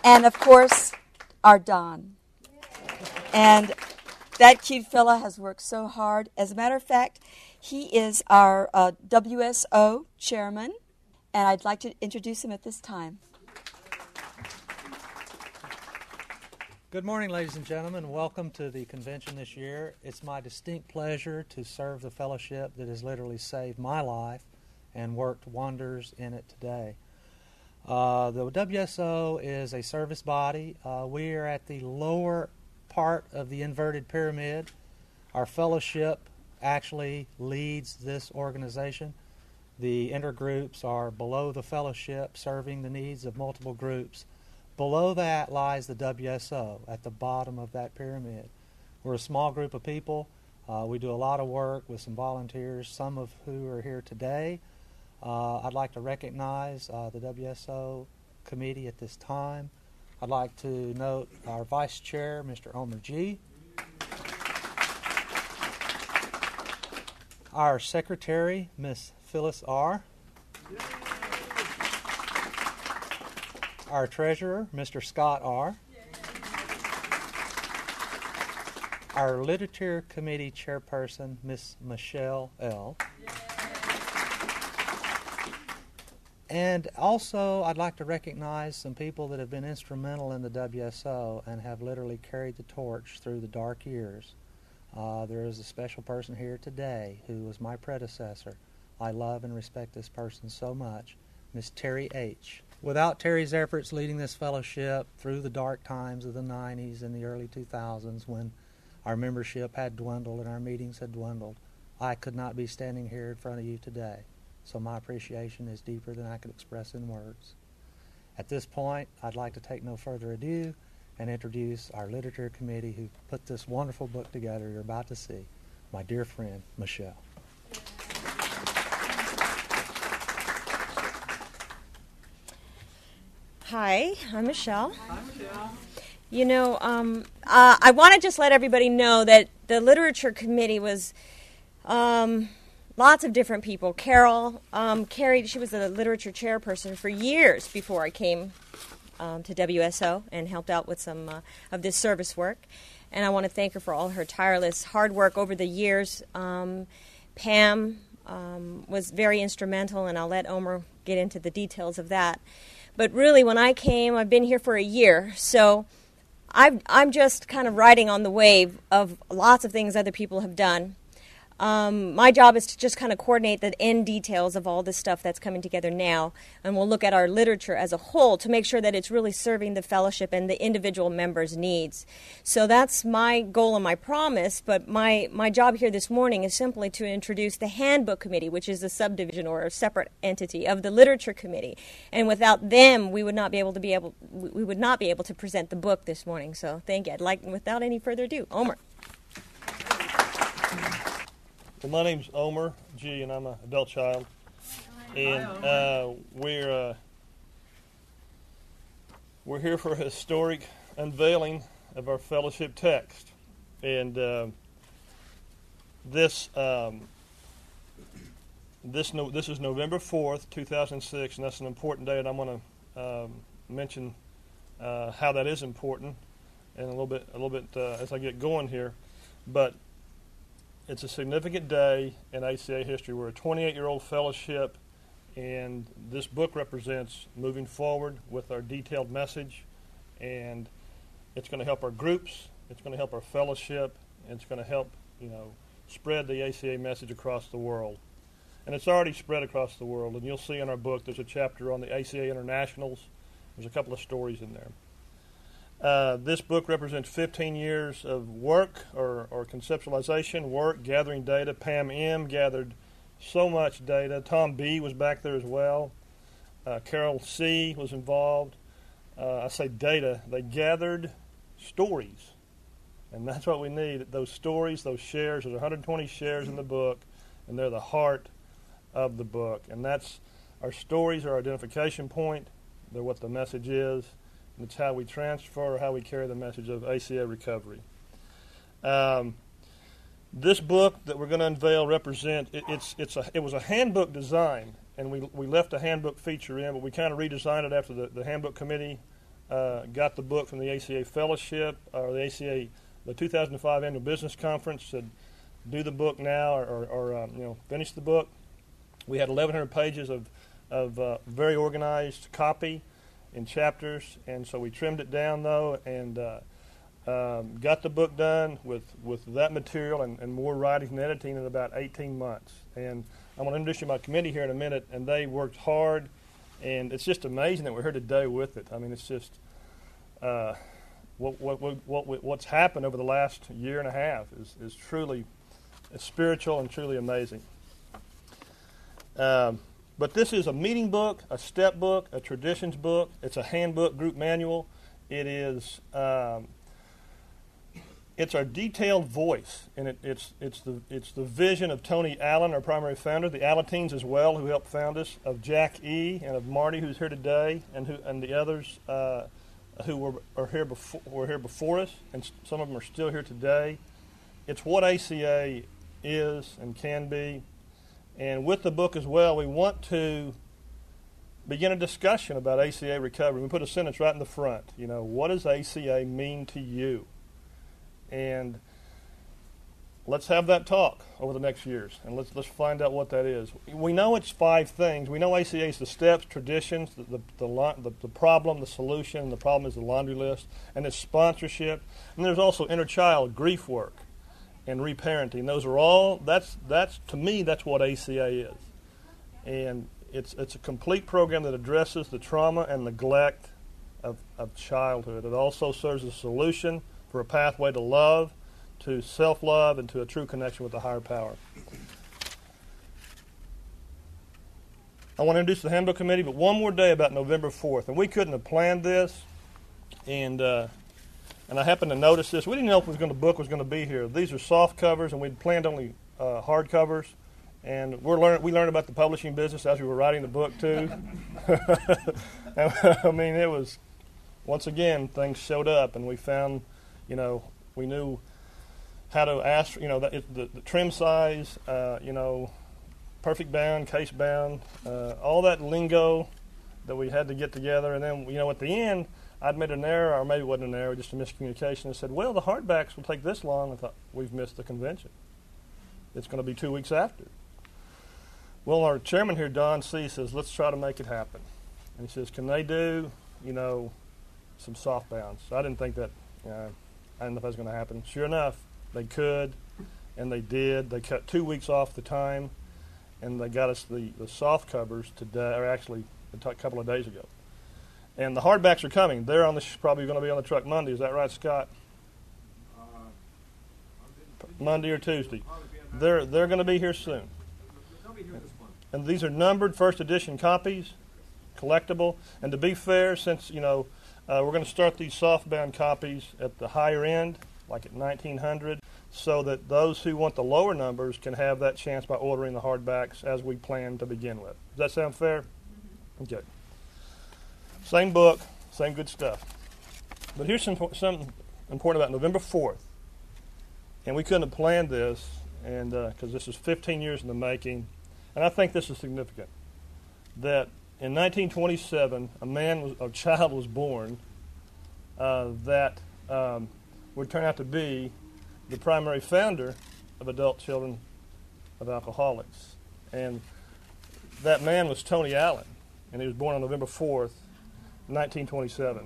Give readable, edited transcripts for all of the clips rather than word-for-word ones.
And, of course, our Don. And that cute fella has worked so hard. As a matter of fact, he is our WSO chairman, and I'd like to introduce him at this time. Good morning, ladies and gentlemen. Welcome to the convention this year. It's my distinct pleasure to serve the fellowship that has literally saved my life and worked wonders in it today. The WSO is a service body. We are at the lower part of the inverted pyramid. Our fellowship actually leads this organization. The intergroups are below the fellowship, serving the needs of multiple groups. Below that lies the WSO at the bottom of that pyramid. We're a small group of people. We do a lot of work with some volunteers, some of who are here today. I'd like to recognize the WSO committee at this time. I'd like to note our Vice Chair, Mr. Omer G. Our Secretary, Ms. Phyllis R. Our Treasurer, Mr. Scott R. Our Literature Committee Chairperson, Ms. Michelle L. And also, I'd like to recognize some people that have been instrumental in the WSO and have literally carried the torch through the dark years. There is a special person here today who was my predecessor. I love and respect this person so much, Miss Terry H. Without Terry's efforts leading this fellowship through the dark times of the 90s and the early 2000s when our membership had dwindled and our meetings had dwindled, I could not be standing here in front of you today. So my appreciation is deeper than I could express in words. At this point, I'd like to take no further ado and introduce our literature committee who put this wonderful book together you're about to see, my dear friend, Michelle. Hi, I'm Michelle. Hi, Michelle. You know, I want to just let everybody know that the literature committee was lots of different people. Carol, Carrie, she was the literature chairperson for years before I came to WSO and helped out with some of this service work. And I want to thank her for all her tireless hard work over the years. Pam was very instrumental, and I'll let Omer get into the details of that. But really, when I came, I've been here for a year, so I'm just kind of riding on the wave of lots of things other people have done. My job is to just kind of coordinate the end details of all this stuff that's coming together now, and we'll look at our literature as a whole to make sure that it's really serving the fellowship and the individual members' needs. So that's my goal and my promise, but my job here this morning is simply to introduce the Handbook Committee, which is a subdivision or a separate entity of the Literature Committee. And without them, we would not be able to present the book this morning. So thank you. Without any further ado, Omer. Well, my name's Omer G, and I'm an adult child. And we're here for a historic unveiling of our fellowship text. And this is November 4th, 2006, and that's an important day, and I'm going to mention how that is important and a little bit as I get going here. But it's a significant day in ACA history. We're a 28-year-old fellowship, and this book represents moving forward with our detailed message, and it's going to help our groups, it's going to help our fellowship, and it's going to help, spread the ACA message across the world. And it's already spread across the world, and you'll see in our book there's a chapter on the ACA Internationals. There's a couple of stories in there. This book represents 15 years of work or conceptualization, work, gathering data. Pam M. gathered so much data. Tom B. was back there as well. Carol C. was involved. I say data. They gathered stories, and that's what we need, those stories, those shares. There's 120 shares in the book, and they're the heart of the book. And that's our stories, our identification point. They're what the message is. And it's how we transfer, how we carry the message of ACA recovery. This book that we're going to unveil it was a handbook design, and we left a handbook feature in, but we kind of redesigned it after the handbook committee got the book from the ACA Fellowship, or the ACA, the 2005 Annual Business Conference, said do the book now or finish the book. We had 1,100 pages of very organized copy in chapters, and so we trimmed it down, though, and got the book done with that material and more writing and editing in about 18 months. And I'm going to introduce you to my committee here in a minute, and they worked hard, and it's just amazing that we're here today with it. I mean, it's just what's happened over the last year and a half is truly spiritual and truly amazing. But this is a meeting book, a step book, a traditions book. It's a handbook, group manual. It is it's our detailed voice, and it's the vision of Tony Allen, our primary founder, the Alateens as well, who helped found us, of Jack E. and of Marty, who's here today, and the others who were here before us, and some of them are still here today. It's what ACA is and can be. And with the book as well, we want to begin a discussion about ACA recovery. We put a sentence right in the front. What does ACA mean to you? And let's have that talk over the next years, and let's find out what that is. We know it's 5 things. We know ACA is the steps, traditions, the problem, the solution. The problem is the laundry list, and it's sponsorship. And there's also inner child grief work and reparenting. Those are all. That's to me, that's what ACA is, and it's a complete program that addresses the trauma and neglect of childhood. It also serves as a solution for a pathway to love, to self-love, and to a true connection with the higher power. I want to introduce the handbook committee, but one more day about November 4th, and we couldn't have planned this, and I happened to notice this. We didn't know if the book was going to be here. These are soft covers, and we'd planned only hard covers, and we learned about the publishing business as we were writing the book too. I mean, it was, once again, things showed up, and we found, we knew how to ask, the trim size, perfect bound, case bound, all that lingo that we had to get together. And then, at the end, I'd made an error, or maybe it wasn't an error, just a miscommunication. I said, well, the hardbacks will take this long. I thought, we've missed the convention. It's going to be 2 weeks after. Well, our chairman here, Don C., says, let's try to make it happen. And he says, can they do, some soft bounds? So I didn't think that, I didn't know if that was going to happen. Sure enough, they could, and they did. They cut 2 weeks off the time, and they got us the soft covers today, or actually a couple of days ago. And the hardbacks are coming. They're probably going to be on the truck Monday. Is that right, Scott? Monday or Tuesday. They're going to be here soon. And these are numbered first edition copies, collectible. And to be fair, since we're going to start these softbound copies at the higher end, like at 1900, so that those who want the lower numbers can have that chance by ordering the hardbacks as we plan to begin with. Does that sound fair? Okay. Same book, same good stuff. But here's something important about November 4th. And we couldn't have planned this, and because this is 15 years in the making. And I think this is significant, that in 1927, a child was born that would turn out to be the primary founder of Adult Children of Alcoholics. And that man was Tony Allen, and he was born on November 4th, 1927.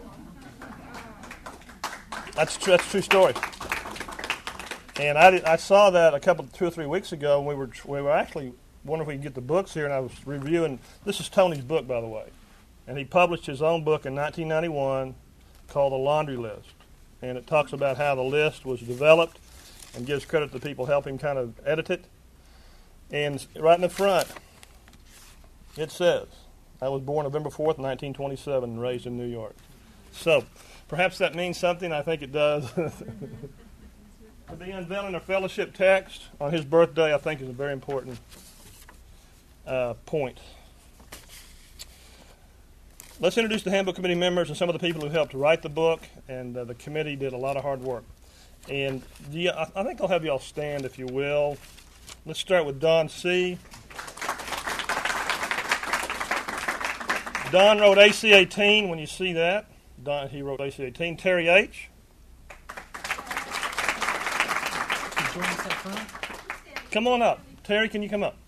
That's a true story. And I saw that 2 or 3 weeks ago, and we were actually wondering if we could get the books here, and I was reviewing. This is Tony's book, by the way. And he published his own book in 1991 called The Laundry List. And it talks about how the list was developed and gives credit to the people helping kind of edit it. And right in the front, it says, I was born November 4th, 1927, and raised in New York. So perhaps that means something. I think it does. To be unveiling a fellowship text on his birthday, I think, is a very important point. Let's introduce the handbook committee members and some of the people who helped write the book, and the committee did a lot of hard work. And I think I'll have you all stand, if you will. Let's start with Don C. Don wrote AC 18 when you see that. He wrote AC-18. Terry H. Join us up front. Come on up. Terry, can you come up?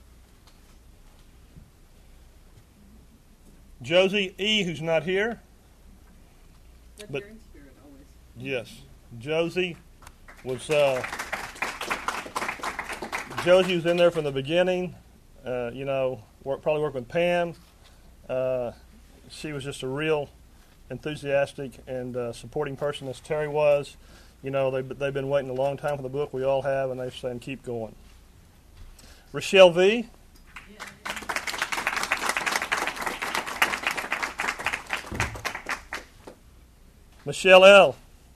Josie E., who's not here. But yes, Josie was was in there from the beginning. Probably worked with Pam. She was just a real enthusiastic and supporting person, as Terry was. They've been waiting a long time for the book. We all have, and they're saying keep going. Rochelle V. Michelle L.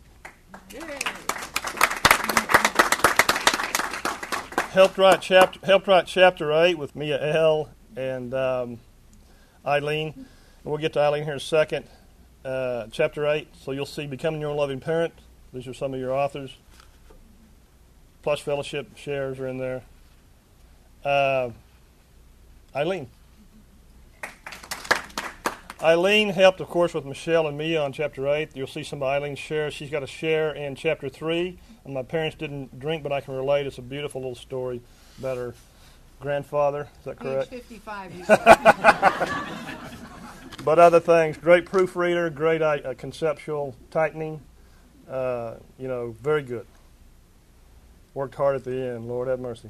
Helped write chapter 8 with Mia L. and Eileen. And we'll get to Eileen here in a second. Chapter 8, so you'll see Becoming Your Own Loving Parent. These are some of your authors. Plus fellowship shares are in there. Eileen. Eileen helped, of course, with Michelle and Mia on Chapter 8. You'll see some of Eileen's shares. She's got a share in Chapter 3. And my parents didn't drink, but I can relate. It's a beautiful little story about her grandfather. Is that correct? Age 55, you said. But other things. Great proofreader, great conceptual tightening. Very good. Worked hard at the end. Lord have mercy.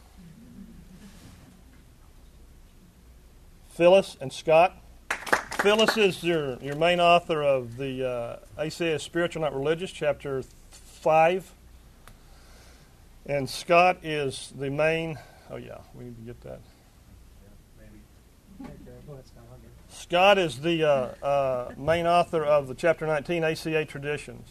Phyllis and Scott. Phyllis is your main author of the ACA Spiritual, Not Religious, Chapter 5. And Scott is the main... Oh, yeah, we need to get that. Scott is the main author of the Chapter 19 ACA Traditions.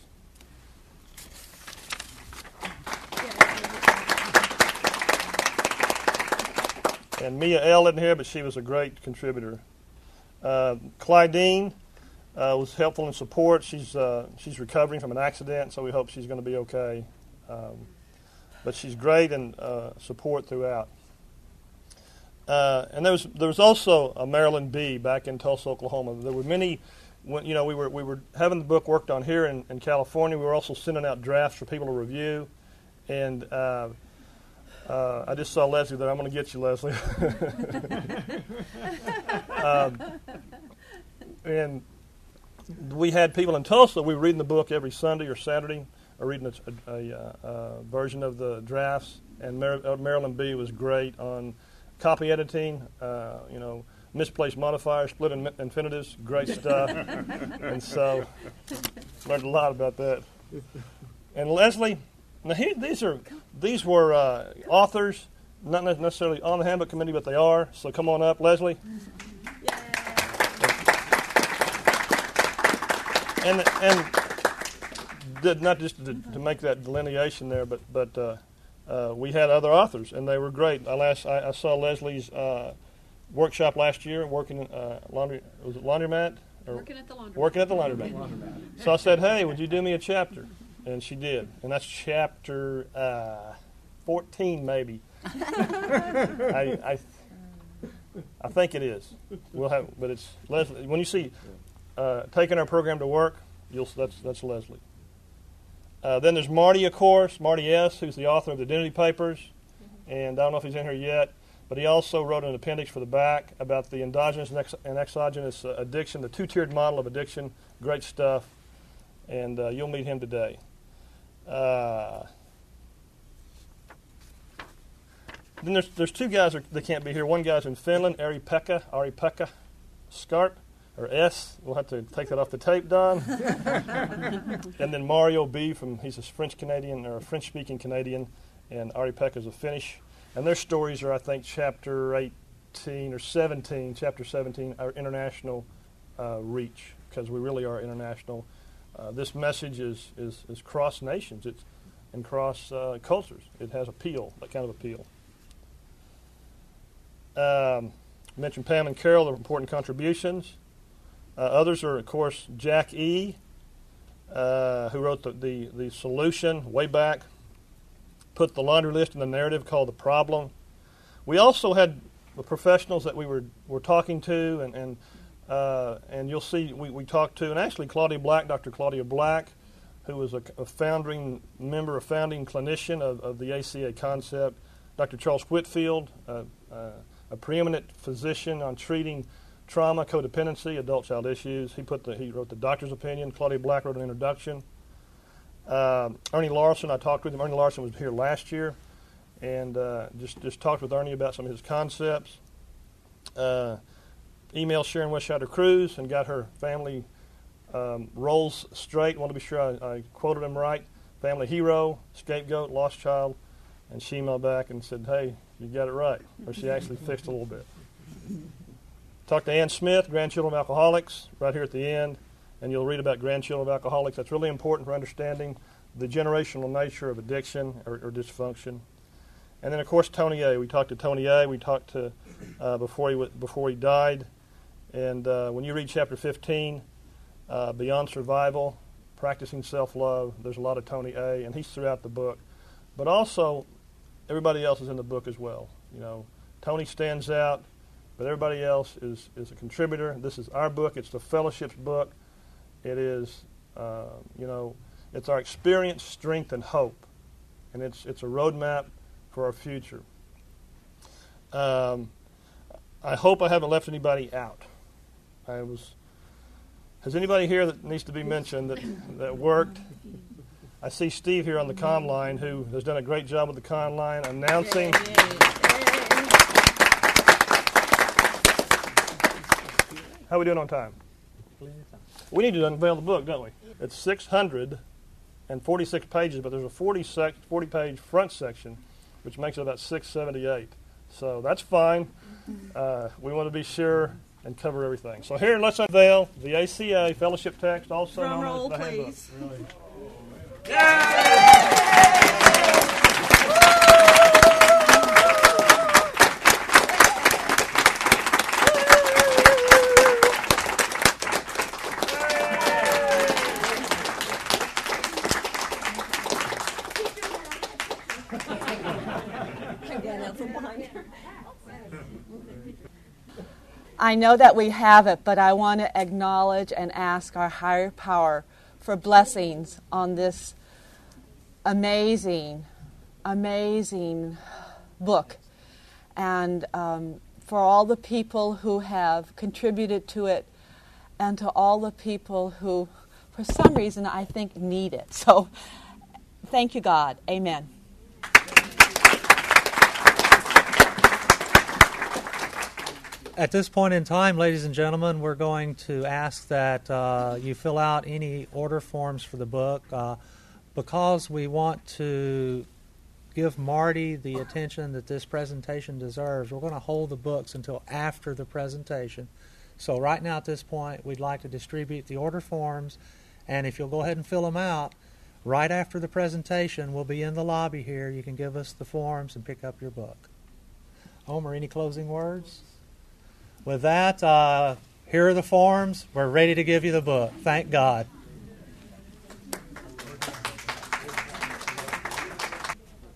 And Mia L. isn't here, but she was a great contributor. Clydine was helpful in support. She's recovering from an accident, so we hope she's going to be okay. But she's great in support throughout. And there was also a Marilyn B. back in Tulsa, Oklahoma. There were many. We were having the book worked on here in California. We were also sending out drafts for people to review, and I just saw Leslie there. I'm going to get you, Leslie. And we had people in Tulsa. We were reading the book every Sunday or Saturday, or reading a version of the drafts. And Marilyn B. was great on copy editing, misplaced modifiers, split infinitives, great stuff. And so learned a lot about that. And Leslie, now these were authors, not necessarily on the handbook committee, but they are. So come on up, Leslie. And not just to make that delineation there, but we had other authors, and they were great. I saw Leslie's workshop last year, working in laundromat? Working at the laundromat. Working at the laundromat. So I said, hey, would you do me a chapter? And she did. And that's chapter 14, maybe. I think it is. But it's Leslie. When you see taking our program to work, that's Leslie. Then there's Marty, of course, Marty S., who's the author of the Identity Papers, and I don't know if he's in here yet, but he also wrote an appendix for the back about the endogenous and exogenous addiction, the two-tiered model of addiction. Great stuff, and you'll meet him today. Then there's two guys that can't be here. One guy's in Finland, Ari-Pekka Skarp. Or S, we'll have to take that off the tape, Don. And then Mario B. he's a French-Canadian, or a French-speaking Canadian, and Ari-Pekka is a Finnish. And their stories are, I think, chapter 18 or 17, chapter 17, our international reach, because we really are international. This message is cross nations, and cross cultures. It has appeal, that kind of appeal. Mentioned Pam and Carol, their important contributions. Others are, of course, Jack E., who wrote the solution way back, put the laundry list in the narrative called The Problem. We also had the professionals that we were talking to, and And you'll see we talked to, and actually Claudia Black, Dr. Claudia Black, who was a founding member, a founding clinician of the ACA concept. Dr. Charles Whitfield, a preeminent physician on treating trauma, codependency, adult-child issues. He wrote the doctor's opinion. Claudia Black wrote an introduction. Ernie Larson, I talked with him. Ernie Larson was here last year, and just talked with Ernie about some of his concepts. Emailed Sharon Westscheider Cruz and got her family roles straight. Want to be sure I quoted him right. Family hero, scapegoat, lost child, and she emailed back and said, "Hey, you got it right," or she actually fixed a little bit. Talked to Ann Smith, Grandchildren of Alcoholics, right here at the end, and you'll read about grandchildren of alcoholics. That's really important for understanding the generational nature of addiction or dysfunction. And then, of course, Tony A. We talked to Tony A. We talked to before he died. And when you read chapter 15, Beyond Survival, Practicing Self-Love, there's a lot of Tony A. And he's throughout the book. But also, everybody else is in the book as well. You know, Tony stands out, but everybody else is a contributor. This is our book. It's the fellowship's book. It is, it's our experience, strength, and hope. And it's a roadmap for our future. I hope I haven't left anybody out. Has anybody here that needs to be mentioned that worked? I see Steve here on the comm line, who has done a great job with the comm line, announcing. How are we doing on time? We need to unveil the book, don't we? It's 646 pages, but there's a 40-page front section, which makes it about 678. So that's fine. We want to be sure and cover everything. So here, let's unveil the ACA fellowship text, also known as the handbook. Really. I know that we have it, but I want to acknowledge and ask our higher power for blessings on this amazing, amazing book. And for all the people who have contributed to it, and to all the people who, for some reason, I think need it. So, thank you, God. Amen. At this point in time, ladies and gentlemen, we're going to ask that you fill out any order forms for the book. Because we want to give Marty the attention that this presentation deserves, we're going to hold the books until after the presentation. So right now at this point, we'd like to distribute the order forms, and if you'll go ahead and fill them out, right after the presentation, we'll be in the lobby here. You can give us the forms and pick up your book. Homer, any closing words? With that, here are the forms. We're ready to give you the book. Thank God.